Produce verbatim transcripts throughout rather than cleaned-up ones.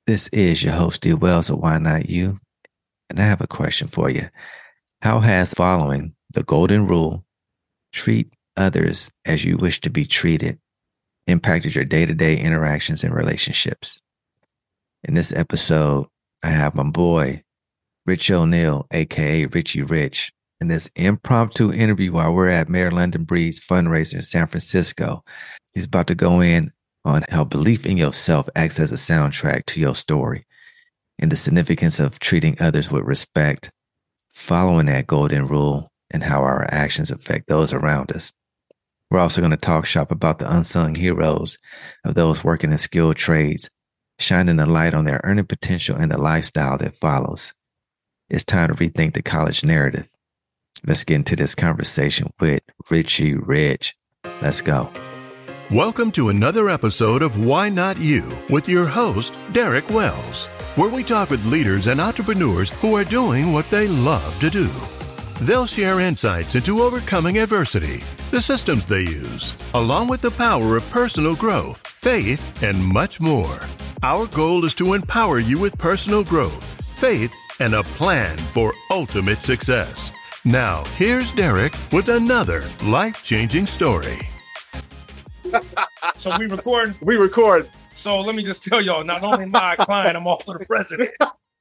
This is your host, D. Wells of Why Not You? And I have a question for you. How has following the golden rule, treat others as you wish to be treated, impacted your day-to-day interactions and relationships? In this episode, I have my boy, Rich O'Neal, aka Richie Rich, in this impromptu interview while we're at Mayor London Breed's fundraiser in San Francisco. He's about to go in on how belief in yourself acts as a soundtrack to your story and the significance of treating others with respect, following that golden rule, and how our actions affect those around us. We're also going to talk shop about the unsung heroes of those working in skilled trades, shining the light on their earning potential and the lifestyle that follows. It's time to rethink the college narrative. Let's get into this conversation with Richie Rich. Let's go. Welcome to another episode of Why Not You with your host, Derek Wells, where we talk with leaders and entrepreneurs who are doing what they love to do. They'll share insights into overcoming adversity, the systems they use, along with the power of personal growth, faith, and much more. Our goal is to empower you with personal growth, faith, and a plan for ultimate success. Now, here's Derek with another life-changing story. So we record. We record. So let me just tell y'all, not only am I a client, I'm also the president.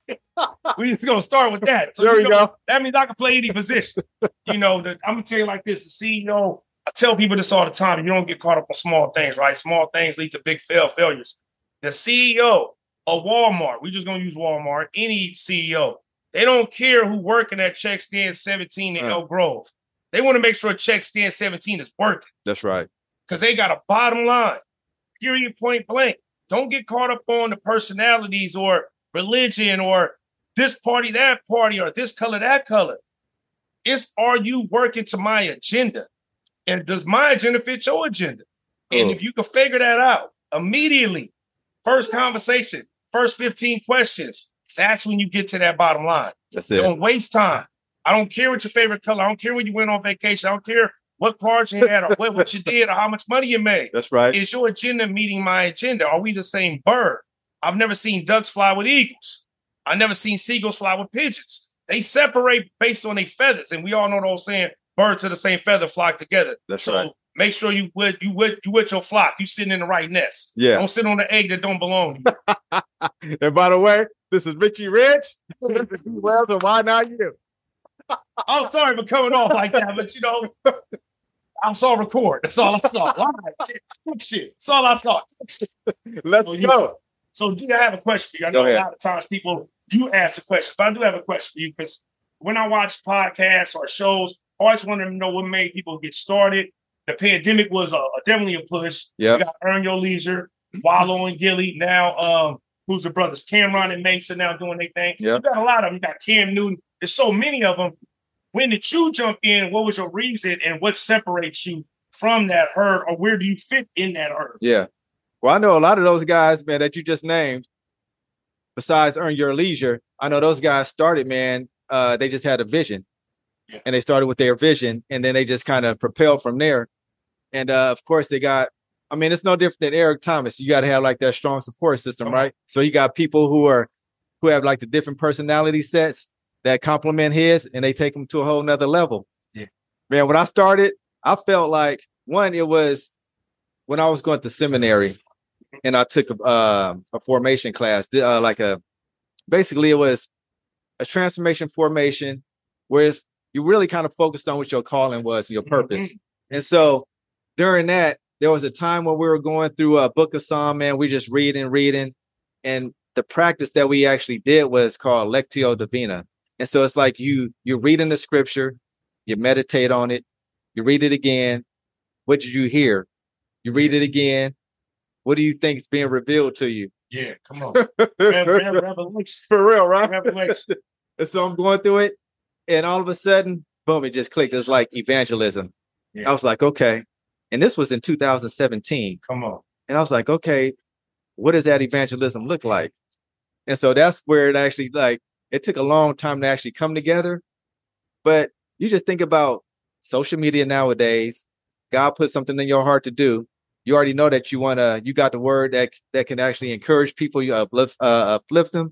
We just gonna start with that. So there we know, go. That means I can play any position. You know, the, I'm gonna tell you like this: the C E O. I tell people this all the time. You don't get caught up on small things, right? Small things lead to big fail failures. The C E O of Walmart. We just gonna use Walmart. Any C E O. They don't care who working at check stand seventeen in uh. Elk Grove. They want to make sure check stand seventeen is working. That's right. Because they got a bottom line, period, point blank. Don't get caught up on the personalities or religion or this party, that party, or this color, that color. It's, are you working to my agenda? And does my agenda fit your agenda? Oh. And if you can figure that out immediately, first conversation, first fifteen questions, that's when you get to that bottom line. That's it. Don't waste time. I don't care what your favorite color. I don't care when you went on vacation. I don't care what cars you had or what, what you did or how much money you made. That's right. Is your agenda meeting my agenda? Are we the same bird? I've never seen ducks fly with eagles. I've never seen seagulls fly with pigeons. They separate based on their feathers. And we all know the old saying, birds of the same feather flock together. That's so right. Make sure you with you with you with your flock. You sitting in the right nest. Yeah. Don't sit on the egg that don't belong to you. And by the way, this is Richie Rich. Well, so why not you? I'm sorry for coming off like that, but you know, I saw record. That's all I saw. All right. Shit. That's all I saw. Let's so, go. You, so do I have a question for you? I know Go a ahead. lot of times people do ask a question, but I do have a question for you because when I watch podcasts or shows, I always want to know what made people get started. The pandemic was a, a definitely a push. Yeah. You got Earn Your Leisure, Wallow and Gilly. Now, um, who's the brothers? Cameron and Mason now doing their thing. Yeah. You got a lot of them. You got Cam Newton. There's so many of them. When did you jump in? What was your reason and what separates you from that herd, or where do you fit in that herd? Yeah. Well, I know a lot of those guys, man, that you just named, besides Earn Your Leisure, I know those guys started, man, uh, they just had a vision. Yeah. And they started with their vision, and then they just kind of propelled from there. And, uh, of course, they got, I mean, it's no different than Eric Thomas. You got to have, like, that strong support system, right? So you got people who are, who have, like, the different personality sets that complement his, and they take him to a whole nother level. Yeah. Man, when I started, I felt like, one, it was when I was going to seminary and I took a, uh, a formation class, uh, like a, basically it was a transformation formation, where you really kind of focused on what your calling was, your purpose. Mm-hmm. And so during that, there was a time when we were going through a book of Psalm, man, we just reading, reading. And the practice that we actually did was called Lectio Divina. And so it's like you, you're reading the scripture, you meditate on it, you read it again. What did you hear? You read it again. What do you think is being revealed to you? Yeah, come on. Revelation. For real, right? Revelation. And so I'm going through it, and all of a sudden, boom, it just clicked. It was like evangelism. Yeah. I was like, okay. And this was in two thousand seventeen. Come on. And I was like, okay, what does that evangelism look like? And so that's where it actually, like, it took a long time to actually come together. But you just think about social media nowadays. God put something in your heart to do. you already know that you want to, you got the word that that can actually encourage people, you uplift, uh, uplift them.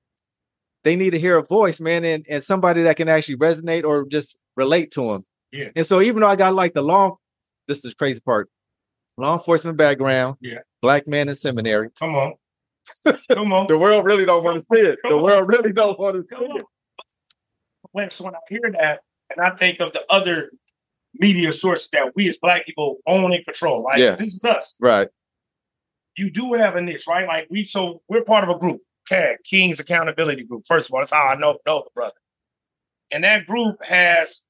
They need to hear a voice, man, and, and somebody that can actually resonate or just relate to them. Yeah. And so even though I got like the law, this is the crazy part, law enforcement background, yeah, black man in seminary. Come on. Come on. The world really don't want to see it. The world really don't want to see it. When, so when I hear that, and I think of the other media sources that we as black people own and control, right? Yeah. This is us. Right. You do have a niche, right? Like we, so we're part of a group, C A G, King's Accountability Group. First of all, that's how I know, know the brother. And that group has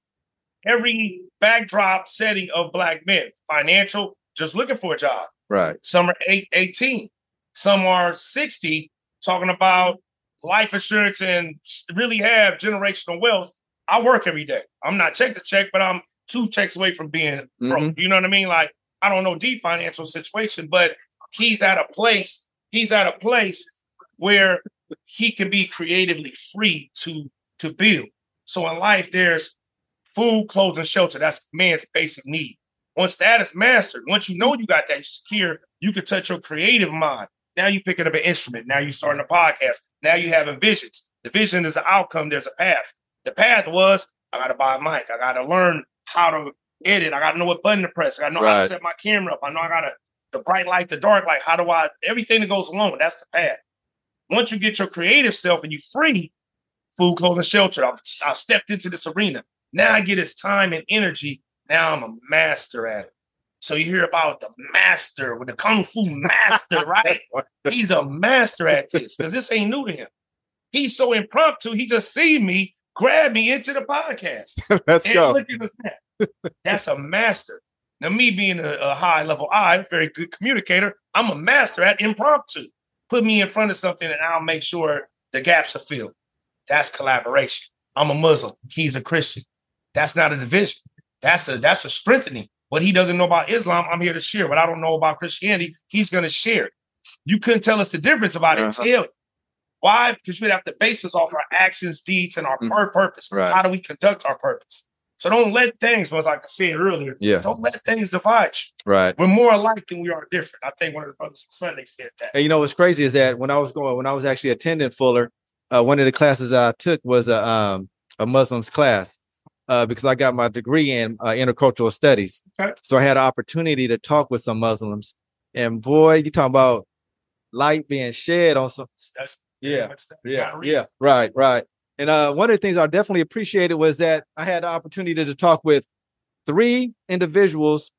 every backdrop setting of black men, financial, just looking for a job. Right. Some are eight, eighteen. Some are sixty, talking about life insurance and really have generational wealth. I work every day. I'm not check to check, but I'm two checks away from being broke. Mm-hmm. You know what I mean? Like, I don't know deep financial situation, but he's at a place, he's at a place where he can be creatively free to, to build. So in life, there's food, clothes, and shelter. That's man's basic need. Once that is mastered, once you know you got that secure, you can touch your creative mind. Now you picking up an instrument. Now you starting a podcast. Now you having visions. The vision is the outcome. There's a path. The path was, I got to buy a mic. I got to learn how to edit. I got to know what button to press. I got to know Right. how to set my camera up. I know I got to, the bright light, the dark light. How do I, everything that goes along, that's the path. Once you get your creative self and you free, food, clothing, shelter, I've, I've stepped into this arena. Now I get his time and energy. Now I'm a master at it. So you hear about the master, with the Kung Fu master, right? He's a master at this because this ain't new to him. He's so impromptu, he just see me, grab me into the podcast. Let's and go. look at this. That's a master. Now, me being a, a high level I, very good communicator, I'm a master at impromptu. Put me in front of something and I'll make sure the gaps are filled. That's collaboration. I'm a Muslim. He's a Christian. That's not a division. That's a that's a strengthening. What he doesn't know about Islam, I'm here to share. What I don't know about Christianity, he's going to share it. You couldn't tell us the difference about it. Uh-huh. Tell it. Why? Because you'd have to base us off our actions, deeds, and our Mm. pur- purpose. Right. How do we conduct our purpose? So don't let things, as like I said earlier, Yeah. don't let things divide you. Right. We're more alike than we are different. I think one of the brothers from Sunday said that. And you know what's crazy is that when I was going, when I was actually attending Fuller, uh, one of the classes that I took was a um, a Muslims class uh, because I got my degree in uh, intercultural studies. Okay. So I had an opportunity to talk with some Muslims, and boy, you talking about light being shed on some. That's Yeah, much stuff you Yeah, gotta read. yeah, right, right. And uh, one of the things I definitely appreciated was that I had the opportunity to talk with three individuals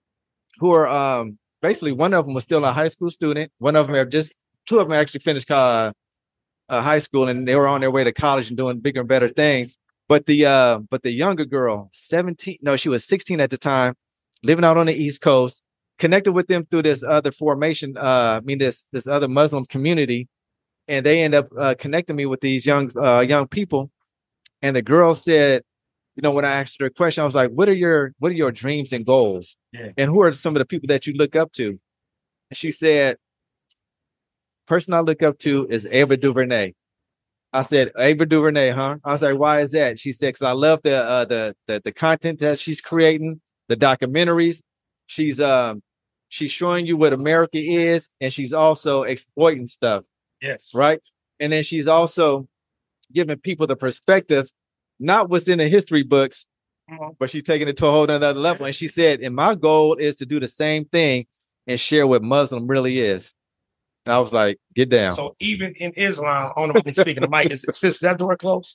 who are um, basically, one of them was still a high school student. One of them have just, two of them actually finished uh, uh, high school, and they were on their way to college and doing bigger and better things. But the uh, but the younger girl, seventeen, no, she was sixteen at the time, living out on the East Coast, connected with them through this other formation. Uh, I mean, this this other Muslim community. And they end up uh, connecting me with these young uh, young people. And the girl said, you know, when I asked her a question, I was like, what are your what are your dreams and goals? Yeah. And who are some of the people that you look up to? And she said, person I look up to is Ava DuVernay. I said, Ava DuVernay, huh? I was like, why is that? She said, because I love the, uh, the the the content that she's creating, the documentaries. She's um she's showing you what America is, and she's also exploiting stuff. Yes. Right. And then she's also giving people the perspective, not what's in the history books, Mhm. but she's taking it to a whole nother level. And she said, and my goal is to do the same thing and share what Muslim really is. And I was like, get down. So even in Islam, I don't know if I'm speaking to Mike, is, is that door closed?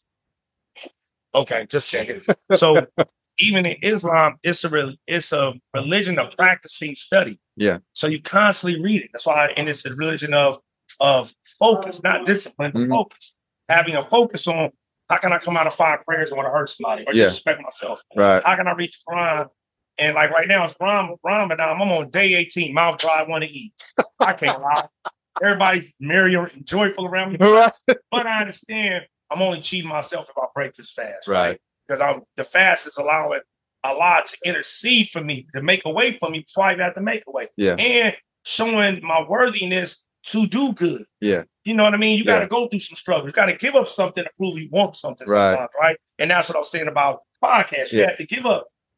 Okay, just checking. So even in Islam, it's a re- it's a religion of practicing study. Yeah. So you constantly read it. That's why, and it's a religion of of focus, not discipline, but Mhm. focus. Having a focus on how can I come out of five prayers and want to hurt somebody or Yeah. disrespect myself? Right. How can I reach Quran? And like right now, it's Ram, Ramadan. I'm on day eighteen, mouth dry, want to eat. I can't lie. Everybody's merry and joyful around me. Right. But I understand I'm only cheating myself if I break this fast. Right. Because I'm the fast is allowing Allah to intercede for me, to make a way for me before I even have to make a way. Yeah. And showing my worthiness to do good. Yeah. You know what I mean? You Yeah. got to go through some struggles. You got to give up something to prove you want something Right. sometimes, right? And that's what I was saying about podcasts. You Yeah. have to give up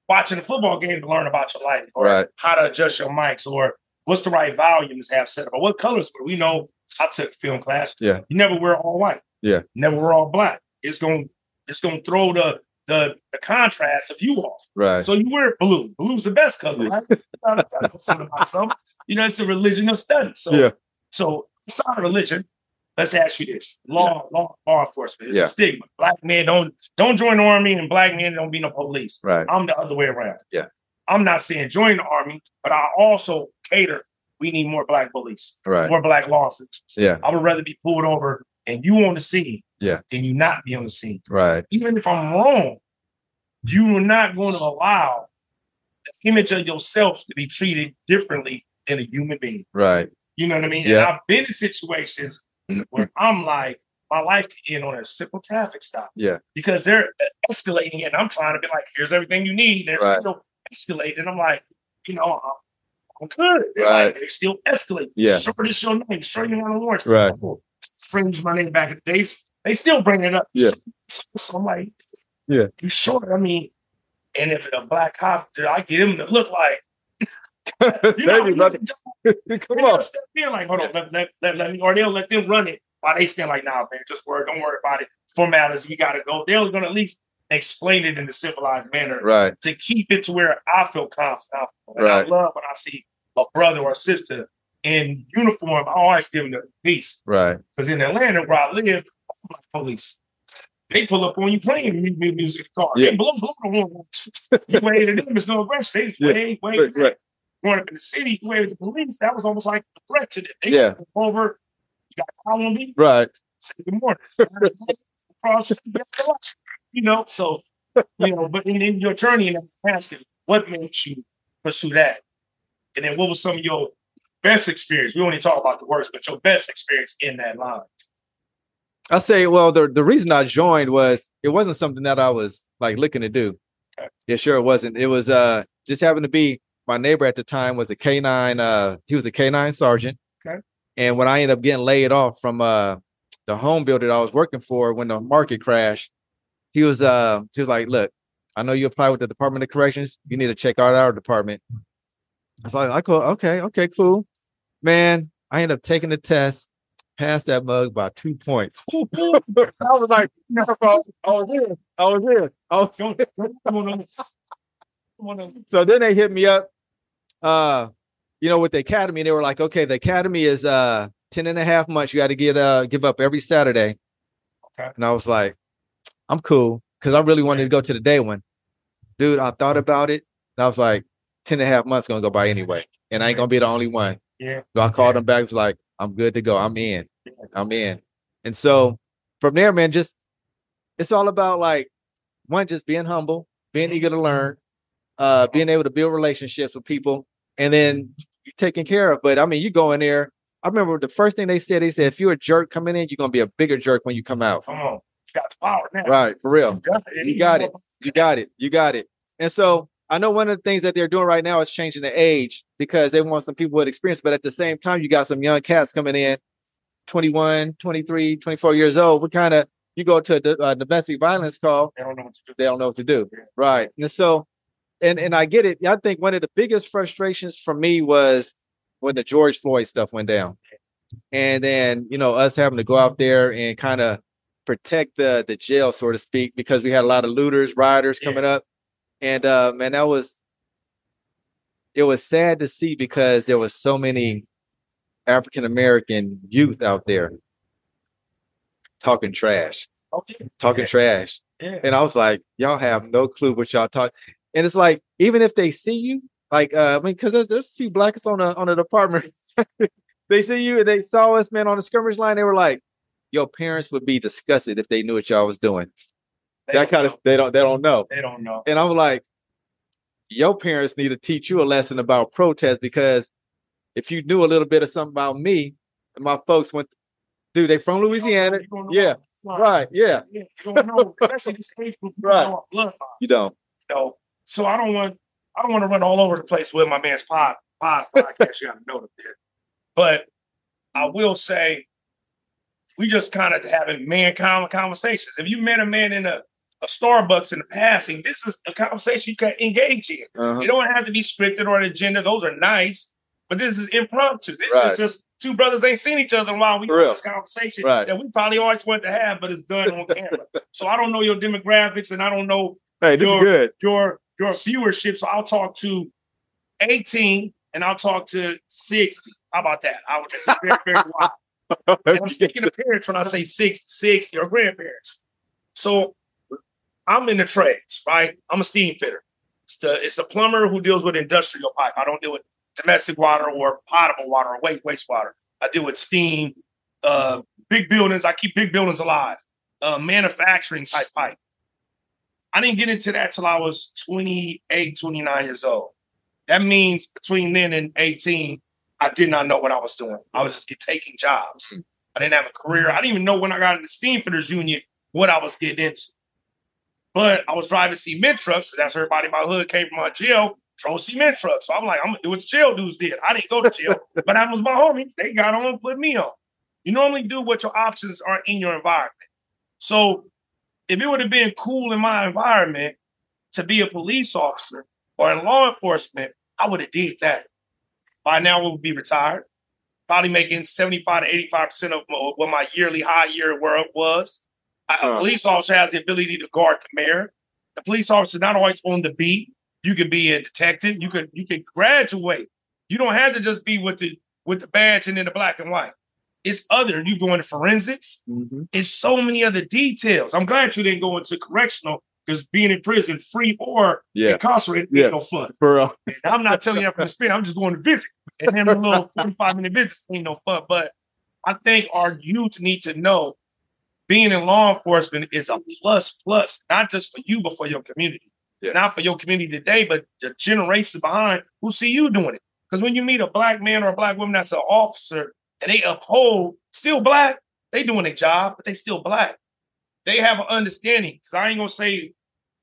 watching a football game to learn about your lighting, or right. how to adjust your mics, or what's the right volumes to have set up, or what colors were. We know I took film class. Yeah. You never wear all white. Yeah. Never wear all black. It's gonna it's gonna throw the the the contrast of you off. Right. So you wear blue. Blue's the best color, right? You know, it's a religion of study. So yeah. so it's not a religion. Let's ask you this: law, yeah. law, law enforcement. It's yeah. a stigma. Black men don't don't join the army, and black men don't be no police. Right. I'm the other way around. Yeah. I'm not saying join the army, but I also cater. We need more black police, right. more black law enforcement. Yeah. I would rather be pulled over and you on the scene, yeah, than you not be on the scene. Right. Even if I'm wrong, you are not going to allow the image of yourself to be treated differently than a human being. Right. You know what I mean? Yeah. And I've been in situations where I'm like, my life can end on a simple traffic stop. Yeah. Because they're escalating and I'm trying to be like, here's everything you need. They're right. still escalating. And I'm like, you know, I'm, I'm good. They're right. like, they still escalate. Yeah. Sure, this your name. Sure, you're not a warrant. Right. Oh, fringe my name back in the days. They still bring it up. Yeah. So, so I'm like, yeah. You sure? I mean, and if a black cop, I get him to look like, you know, you, look, come on. Step in like, hold on, let, let, let, let me, or they'll let them run it while they stand like, nah, man, just worry, don't worry about it. Formalities, we got to go. They're going to at least explain it in a civilized manner, right? To keep it to where I feel confident. And right. I love when I see a brother or a sister in uniform. I always give them the peace, right? Because in Atlanta, where I live, police. They pull up on you playing music car. Yeah. They blow, blow the horn. You wave to them, there's no aggression. They just yeah. wave, wave. Right, right. Going up in the city, you wave to the police. That was almost like a threat to them. They yeah. come over, you got to call on me. Right. Say good morning. You know, so, you know, but in, in your journey, and I'm asking, what made you pursue that? And then what was some of your best experience? We only talk about the worst, but your best experience in that line. I say, well, the the reason I joined was it wasn't something that I was like looking to do. Okay. Yeah, sure it wasn't. It was uh just happened to be my neighbor at the time was a K nine. Uh, he was a K nine sergeant. Okay. And when I ended up getting laid off from uh the home builder I was working for when the market crashed, he was uh he was like, look, I know you apply with the Department of Corrections. You need to check out our department. So I, I go, okay, okay, cool, man. I ended up taking the test. Passed that mug by two points. I was like, no, bro, I was in. I was in. I was in. So then they hit me up, uh, you know, with the academy. They were like, okay, the academy is uh ten and a half months. You got to get uh give up every Saturday. Okay. And I was like, I'm cool. Cause I really wanted to go to the day one. Dude, I thought about it. And I was like, ten and a half months gonna go by anyway. And I ain't gonna be the only one. Yeah. So I called them back, was like, I'm good to go. I'm in. I'm in. And so from there, man, just it's all about like one, just being humble, being eager to learn, uh, being able to build relationships with people, and then you're taken care of. But I mean, you go in there. I remember the first thing they said, they said, if you're a jerk coming in, you're gonna be a bigger jerk when you come out. Come on. You got the power now. Right, for real. You got it. You got it. You got it. You got it. And so I know one of the things that they're doing right now is changing the age because they want some people with experience. But at the same time, you got some young cats coming in, twenty-one, twenty-three, twenty-four years old. What kind of, you go to a uh, domestic violence call, they don't know what to do. They don't know what to do. Yeah. Right. And so, and, and I get it. I think one of the biggest frustrations for me was when the George Floyd stuff went down. And then, you know, us having to go out there and kind of protect the the jail, so to speak, because we had a lot of looters, rioters coming yeah. up. And uh, man, that was, it was sad to see because there was so many African-American youth out there talking trash, okay. talking yeah. trash. Yeah. And I was like, y'all have no clue what y'all talk. And it's like, even if they see you, like, uh, I mean, because there's, there's a few blacks on the on the department. They see you and they saw us, man, on the skirmish line. They were like, your parents would be disgusted if they knew what y'all was doing. They that kind know. of, they don't, they don't know. They don't know. And I was like, your parents need to teach you a lesson about protest because if you knew a little bit of something about me, and my folks went, dude, they from Louisiana. You know, yeah. Right. Yeah. yeah. You don't know, especially this age group. Right. Know blood. You don't. You know, so I don't want, I don't want to run all over the place with my man's pod, pod podcast. You got to know them there. But I will say, we just kind of having man conversations. If you met a man in a a Starbucks in the passing. This is a conversation you can engage in. Uh-huh. It don't have to be scripted or an agenda. Those are nice, but this is impromptu. This Right. is just two brothers ain't seen each other in a while. We For have real. this conversation Right. that we probably always wanted to have, but it's done on camera. So I don't know your demographics and I don't know Hey, this your, is good. your your viewership. So I'll talk to eighteen and I'll talk to sixty. How about that? I would very, very wide. And I'm speaking to parents when I say six, sixty or grandparents. So I'm in the trades, right? I'm a steam fitter. It's, the, it's a plumber who deals with industrial pipe. I don't deal with domestic water or potable water or waste wastewater. I deal with steam, uh, big buildings. I keep big buildings alive. Uh, manufacturing type pipe. I didn't get into that till I was twenty-eight, twenty-nine years old. That means between then and eighteen, I did not know what I was doing. I was just get, taking jobs. I didn't have a career. I didn't even know when I got into Steam Fitters Union what I was getting into. But I was driving cement trucks. That's everybody in my hood came from my jail, drove cement trucks. So I'm like, I'm going to do what the jail dudes did. I didn't go to jail, but that was my homies. They got on and put me on. You normally do what your options are in your environment. So if it would have been cool in my environment to be a police officer or in law enforcement, I would have did that. By now, we would be retired, probably making seventy-five to eighty-five percent of what my yearly high year world was. A Huh. police officer has the ability to guard the mayor. The police officer is not always on the beat. You could be a detective. You could you could graduate. You don't have to just be with the with the badge and then the black and white. It's other. You go into forensics. Mm-hmm. It's so many other details. I'm glad you didn't go into correctional because being in prison, free or Yeah. incarcerated, Yeah. ain't no fun. For real. And I'm not telling you that from experience. I'm just going to visit. And then a little forty-five minute visit ain't no fun. But I think our youth need to know being in law enforcement is a plus plus, not just for you, but for your community. Yeah. Not for your community today, but the generations behind who see you doing it. Because when you meet a black man or a black woman that's an officer and they uphold, still black, they doing their job, but they still black. They have an understanding. Because I ain't going to say,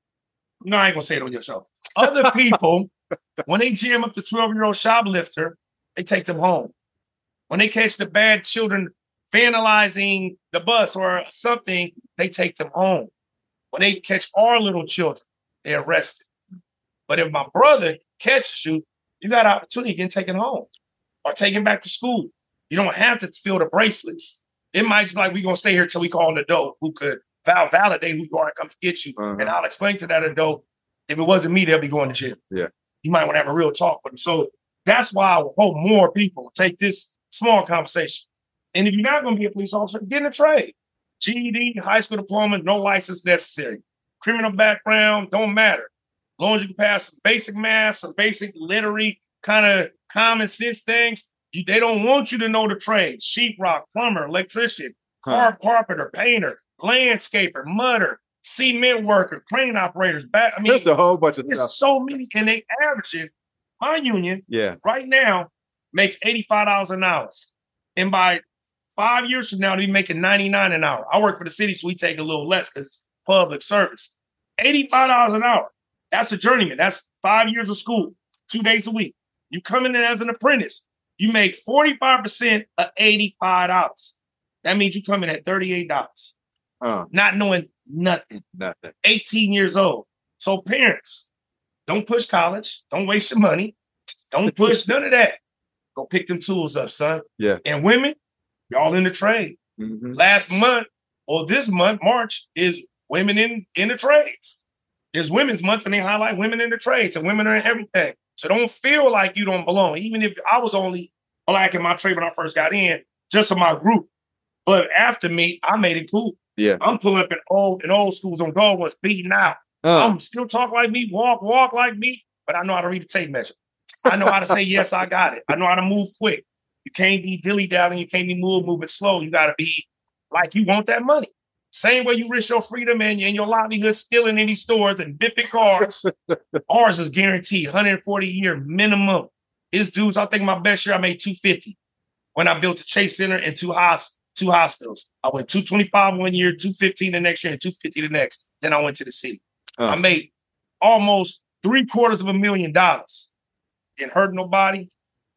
no, I ain't going to say it on your show. Other people, when they jam up the twelve-year-old shoplifter, they take them home. When they catch the bad children vandalizing the bus or something, they take them home. When they catch our little children, they're arrested. But if my brother catches you, you got an opportunity to get taken home or taken back to school. You don't have to fill the bracelets. It might just be like, we're going to stay here till we call an adult who could val- validate who you are and come to get you. Uh-huh. And I'll explain to that adult, if it wasn't me, they'll be going to jail. Yeah. You might want to have a real talk with them. So that's why I hope more people take this small conversation. And if you're not going to be a police officer, get in a trade. G E D, high school diploma, no license necessary. Criminal background, don't matter. As long as you can pass some basic math, some basic literary, kind of common sense things, you, they don't want you to know the trade. Sheetrock, plumber, electrician, car carpenter, painter, landscaper, mudder, cement worker, crane operators. Back, I mean, There's a whole bunch of there's stuff. so many, and they averaging. My union Yeah. right now makes eighty-five dollars an hour. And by five years from now, they'll be making ninety-nine dollars an hour. I work for the city, so we take a little less because it's public service. eighty-five dollars an hour. That's a journeyman. That's five years of school, two days a week. You come in as an apprentice. You make forty-five percent of eighty-five dollars. That means you come in at thirty-eight dollars. Uh, Not knowing nothing. nothing. eighteen years old. So parents, don't push college. Don't waste your money. Don't push none of that. Go pick them tools up, son. Yeah. And women, y'all in the trade. Mm-hmm. Last month, or this month, March, is women in, in the trades. It's Women's Month, and they highlight women in the trades, and women are in everything. So don't feel like you don't belong. Even if I was only black in my trade when I first got in, just in my group. But after me, I made it cool. Yeah. I'm pulling up in old in old schools on gold ones, beating out. Uh, I'm still talk like me, walk, walk like me, but I know how to read a tape measure. I know how to say, yes, I got it. I know how to move quick. You can't be dilly-dallying. You can't be move, moving slow. You got to be like you want that money. Same way you risk your freedom and, and your livelihood stealing in these stores and bipping cars. Ours is guaranteed one hundred forty a year minimum. His dudes, I think my best year, I made two hundred fifty when I built the Chase Center and two, hos- two hospitals. I went two hundred twenty-five one year, two hundred fifteen the next year, and two hundred fifty the next. Then I went to the city. Uh. I made almost three quarters of a million dollars. Didn't hurt nobody.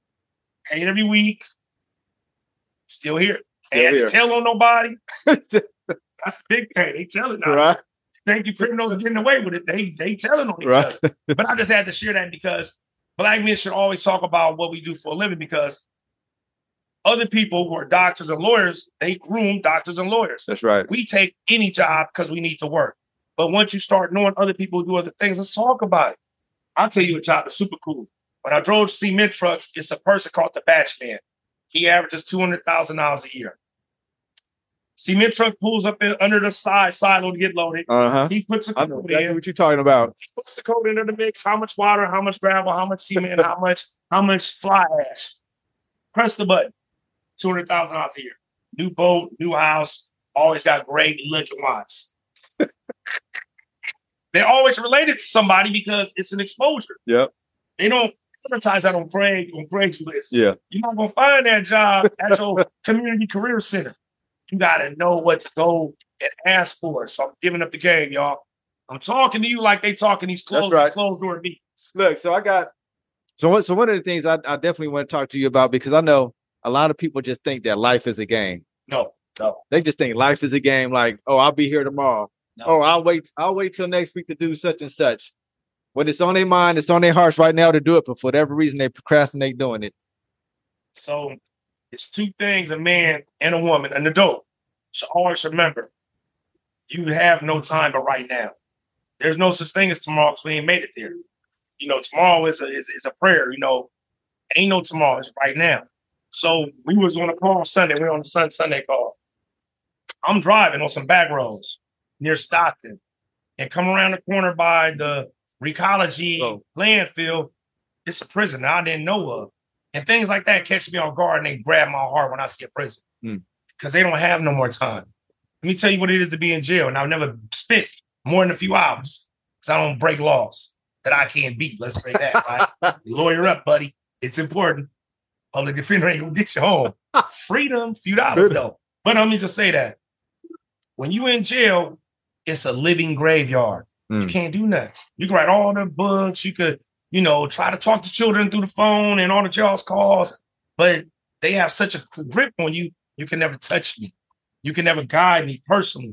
Paid every week. Still here. Still Ain't had here. to tell on nobody. That's a big thing. They tell it now. right. think you criminals are getting away with it. They they telling on each Right. other. But I just had to share that because Black men should always talk about what we do for a living, because other people who are doctors and lawyers, they groom doctors and lawyers. That's right. We take any job because we need to work. But once you start knowing other people who do other things, let's talk about it. I'll tell you a job that's super cool. When I drove cement trucks, it's a person called the batch man. He averages two hundred thousand dollars a year. Cement truck pulls up in, under the side silo to get loaded. Uh-huh. He puts a I know code exactly in. what you're talking about. He puts the code into the mix. How much water, how much gravel, how much cement, how much, how much fly ash. Press the button. two hundred thousand dollars a year. New boat, new house, always got great looking wives. They're always related to somebody because it's an exposure. Yep. They don't advertise that on Craig on Craigslist. Yeah. You're not gonna find that job at your community career center. You gotta know what to go and ask for. So I'm giving up the game, y'all. I'm talking to you like they talking these closed, right. these closed door meetings. Look, so I got so what so one of the things I, I definitely want to talk to you about, because I know a lot of people just think that life is a game. No, no, They just think life is a game, like, oh, I'll be here tomorrow. no. Oh, I'll wait, I'll wait till next week to do such and such. When it's on their mind, it's on their hearts right now to do it, but for whatever reason they procrastinate doing it. So it's two things, a man and a woman, an adult. So always remember, you have no time but right now. There's no such thing as tomorrow because we ain't made it there. You know, tomorrow is a, is, is a prayer. You know, ain't no tomorrow. It's right now. So we was on a call on Sunday. We were on the Sun Sunday call. I'm driving on some back roads near Stockton and come around the corner by the Recology Oh. landfill. It's a prison that I didn't know of. And things like that catch me on guard and they grab my heart when I see a prison because Hmm. they don't have no more time. Let me tell you what it is to be in jail. And I've never spent more than a few hours because I don't break laws that I can't beat. Let's say that, right? Lawyer up, buddy. It's important. Public defender ain't gonna get you home. Freedom, few dollars though. But let me just say that. When you in jail, it's a living graveyard. You Mm. can't do nothing. You can write all the books. You could, you know, try to talk to children through the phone and all the jail's calls. But they have such a grip on you, you can never touch me. You can never guide me personally.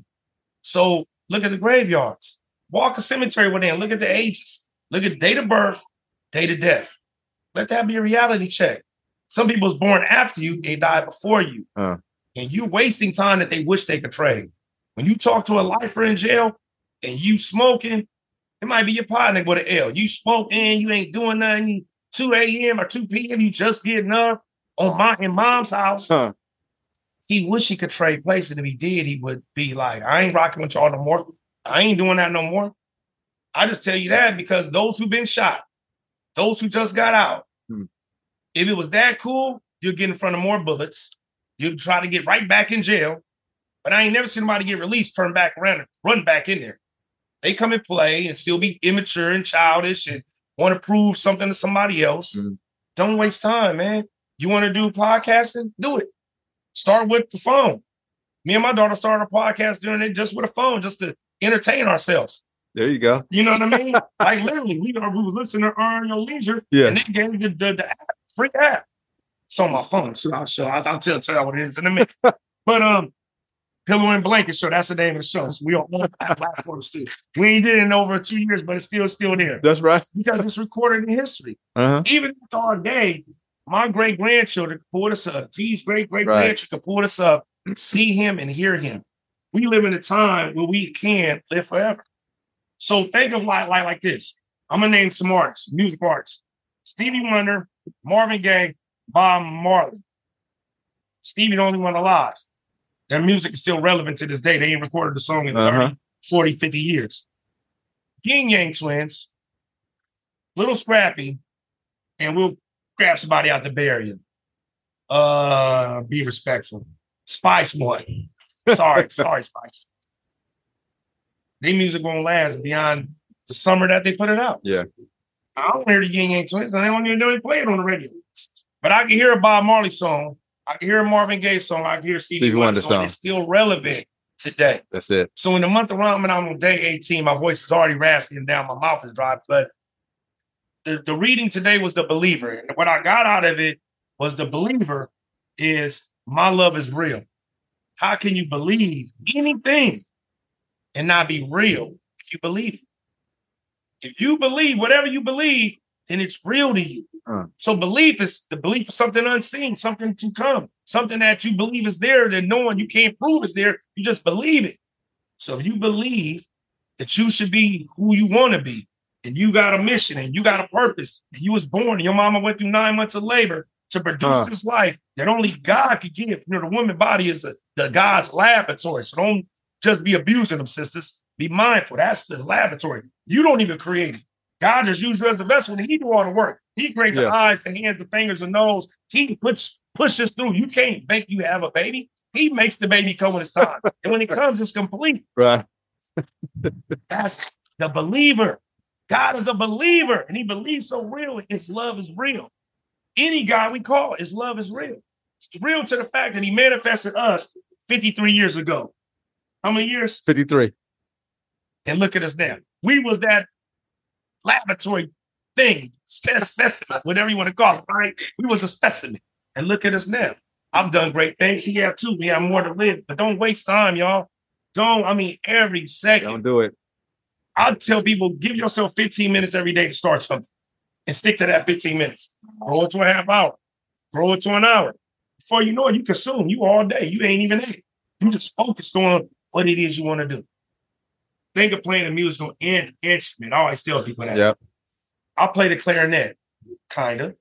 So look at the graveyards. Walk a cemetery with them. Look at the ages. Look at date of birth, date of death. Let that be a reality check. Some people was born after you, they died before you. Uh. And you wasting time that they wish they could trade. When you talk to a lifer in jail and you smoking, it might be your partner with an L. You smoking, you ain't doing nothing. two a.m. or two p.m., you just getting up on my in mom's house. Huh. He wish he could trade places. And if he did, he would be like, I ain't rocking with y'all no more. I ain't doing that no more. I just tell you that because those who've been shot, those who just got out, Hmm. if it was that cool, you'll get in front of more bullets. You'll try to get right back in jail. But I ain't never seen anybody get released, turn back around and run back in there. They come and play and still be immature and childish and want to prove something to somebody else. Hmm. Don't waste time, man. You want to do podcasting? Do it. Start with the phone. Me and my daughter started a podcast doing it just with a phone, just to entertain ourselves. There you go. You know what I mean? Like literally, we, we was listening to Earn Your Leisure, Yeah. and they gave me the, the, the app, free app. It's on my phone, so I'll show. I'll, I'll tell, tell you what it is in a minute. But um, Pillow and Blanket Show. That's the name of the show. So we on all platforms too. We ain't did it in over two years, but it's still still there That's right. because it's recorded in history. Uh-huh. Even after our day, my great grandchildren can pull this up. T's great great Right. grandchildren can pull this up, see him and hear him. We live in a time where we can live forever. So think of like like like this. I'm gonna name some artists, music artists: Stevie Wonder, Marvin Gaye, Bob Marley. Stevie the only one alive. Their music is still relevant to this day. They ain't recorded the song in Uh-huh. thirty, forty, fifty years. Yin Yang Twins, Little Scrappy, and we'll grab somebody out to bury him. Uh, be respectful. Spice One. Sorry, sorry, Spice. Their music won't last beyond the summer that they put it out. Yeah. I don't hear the Yin Yang Twins. I don't even know they play it on the radio. But I can hear a Bob Marley song. I can hear a Marvin Gaye song. I can hear a Stevie, Stevie Wonder Wonder song. song. It's still relevant today. That's it. So in the month of Ramadan, I'm on day eighteen. My voice is already raspy and down. My mouth is dry. But the, the reading today was The Believer. And what I got out of it was The Believer is my love is real. How can you believe anything and not be real? if you believe it. If you believe whatever you believe, then it's real to you. Uh. So belief is the belief of something unseen, something to come, something that you believe is there that no one you can't prove is there. You just believe it. So if you believe that you should be who you want to be, and you got a mission and you got a purpose, and you was born and your mama went through nine months of labor to produce Uh. this life that only God could give. You know, the woman body is a, the God's laboratory. So don't just be abusing them, sisters. Be mindful. That's the laboratory. You don't even create it. God just used you as the vessel and he do all the work. He creates Yeah. the eyes, the hands, the fingers, the nose. He puts pushes through. You can't make you have a baby. He makes the baby come when it's time. And when it comes, it's complete. Right. That's the believer. God is a believer and he believes so real. His love is real. Any God we call, his love is real. It's real to the fact that he manifested us fifty-three years ago. How many years? fifty-three. And look at us now. We was that laboratory thing, spe- specimen, whatever you want to call it, right? We was a specimen. And look at us now. I've done great things. He have too. We have more to live. But don't waste time, y'all. Don't, I mean, every second. Don't do it. I tell people, give yourself fifteen minutes every day to start something. And stick to that fifteen minutes. Grow it to a half hour. Grow it to an hour. Before you know it, you consume. You all day. You ain't even ate. You just focused on what it is you want to do. Think of playing a musical in- instrument. I always tell people that. Yep. I play the clarinet, kind of.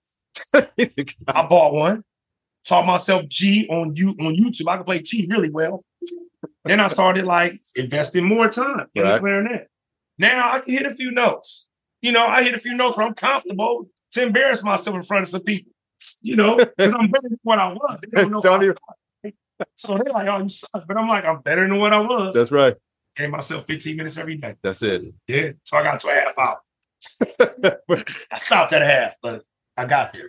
I bought one. Taught myself G on you on YouTube. I can play G really well. Then I started like investing more time in Right. the clarinet. Now I can hit a few notes. You know, I hit a few notes where I'm comfortable to embarrass myself in front of some people. You know, because I'm better than what I was. They don't know Don't how I even- started. So they're like, oh, you suck. But I'm like, I'm better than what I was. That's right. Gave myself fifteen minutes every day. That's it. Yeah. So I got to a half hour. I stopped at a half, but I got there.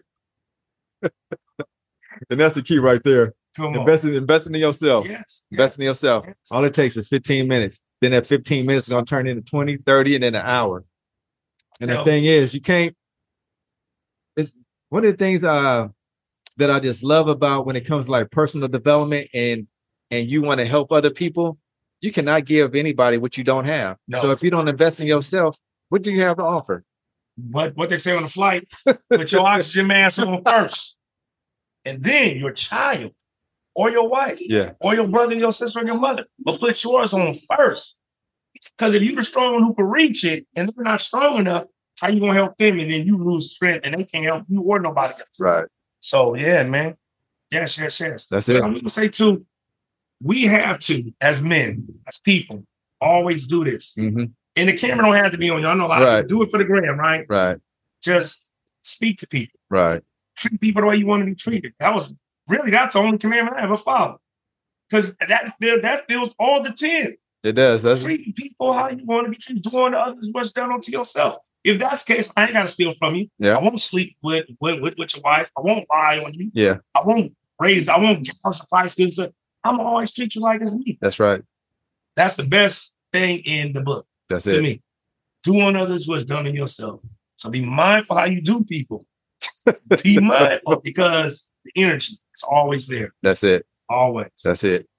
And that's the key right there. Come on. Investing, investing in yourself. Yes. Investing in yourself. Yes. All it takes is fifteen minutes. Then that fifteen minutes is going to turn into twenty, thirty, and then an hour. And Tell the thing is, you can't. It's one of the things uh, that I just love about when it comes to like personal development and and you want to help other people. You cannot give anybody what you don't have. No. So if you don't invest in yourself, what do you have to offer? What what they say on the flight, put your oxygen mask on first. And then your child or your wife Yeah, or your brother, your sister, or your mother. But put yours on first. Because if you're the strong one who can reach it and they're not strong enough, how you gonna help them and then you lose strength and they can't help you or nobody else? right. So yeah, man. Yes, yes, yes. That's it. I'm gonna say too, we have to, as men, as people, always do this. hmm And the camera don't have to be on you. I know a lot Right. of people do it for the gram, right? Right. Just speak to people. Right. Treat people the way you want to be treated. That was really, that's the only commandment I ever followed. Because that, feel- that feels all the ten. It does. That's Treat people how you want to be treated. Do unto others what's done unto yourself. If that's the case, I ain't got to steal from you. Yeah. I won't sleep with, with, with, with your wife. I won't lie on you. yeah. I won't raise, I won't gouge the price because uh, I'm always treat you like it's me. That's right. That's the best thing in the book That's to it. me. Do unto others what's done to yourself. So be mindful how you do people. Be mindful because the energy is always there. That's it. Always. That's it.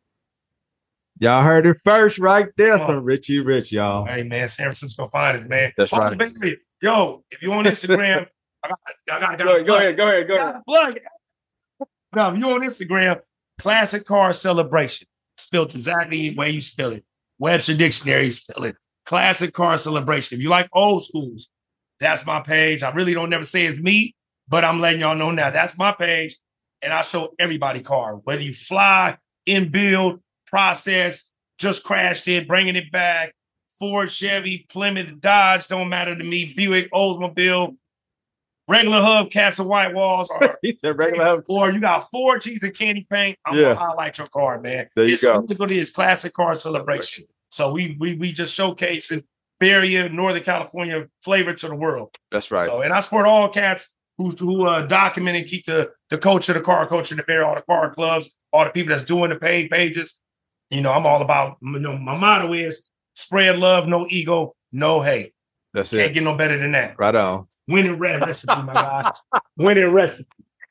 Y'all heard it first right there Come on. from Richie Rich, y'all. Hey man, San Francisco finest, man. That's Oh, right. baby. Yo, if you're on Instagram, I got, I got, Go ahead, go ahead, go ahead, go ahead. Gotta plug it. Now, if you're on Instagram, Classic Car Celebration. Spelled exactly the way you spell it. Webster Dictionary spell it. Classic Car Celebration. If you like old schools, that's my page. I really don't never say it's me, but I'm letting y'all know now. That's my page. And I show everybody car, whether you fly, in build, process, just crashed it, bringing it back. Ford, Chevy, Plymouth, Dodge, don't matter to me. Buick, Oldsmobile, regular hubcaps and white walls, or, He said regular hub. or you got Ford cheese and candy paint. I'm Yeah. gonna highlight your car, man. There you it's go. basically it's Classic Car Celebration. So we we we just showcasing Bay Area, Northern California flavor to the world. That's right. So, and I support all cats who who uh, document and keep the the culture, the car culture in the Bay Area, all the car clubs, all the people that's doing the paid pages. You know, I'm all about. You know, my motto is spread love, no ego, no hate. That's Can't it. get no better than that. Right on. Winning red recipe, my guy. Winning recipe.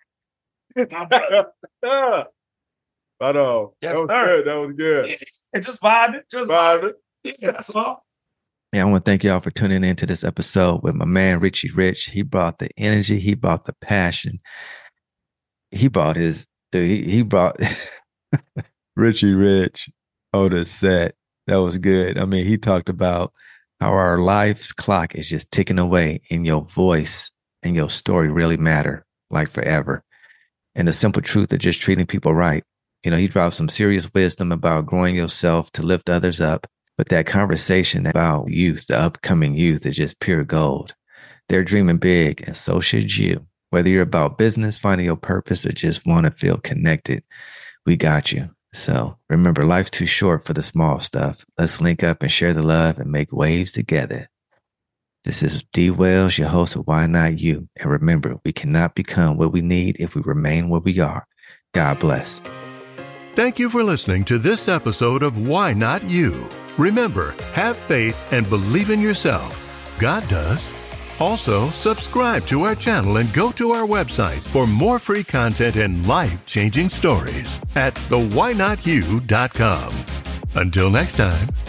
My brother. Right on. Yes, that was sir. good. That was good. Yeah, and just vibe it. Just Vibe it. Yeah, that's all. Yeah, I want to thank y'all for tuning into this episode with my man, Richie Rich. He brought the energy. He brought the passion. He brought his, dude, he, he brought Richie Rich on the set. That was good. I mean, he talked about how our life's clock is just ticking away and your voice and your story really matter like forever. And the simple truth of just treating people right. You know, he dropped some serious wisdom about growing yourself to lift others up. But that conversation about youth, the upcoming youth, is just pure gold. They're dreaming big, and so should you. Whether you're about business, finding your purpose, or just want to feel connected, we got you. So remember, life's too short for the small stuff. Let's link up and share the love and make waves together. This is D. Wells, your host of Why Not You. And remember, we cannot become what we need if we remain where we are. God bless. Thank you for listening to this episode of Why Not You. Remember, have faith and believe in yourself. God does. Also, subscribe to our channel and go to our website for more free content and life-changing stories at the why not you dot com. Until next time.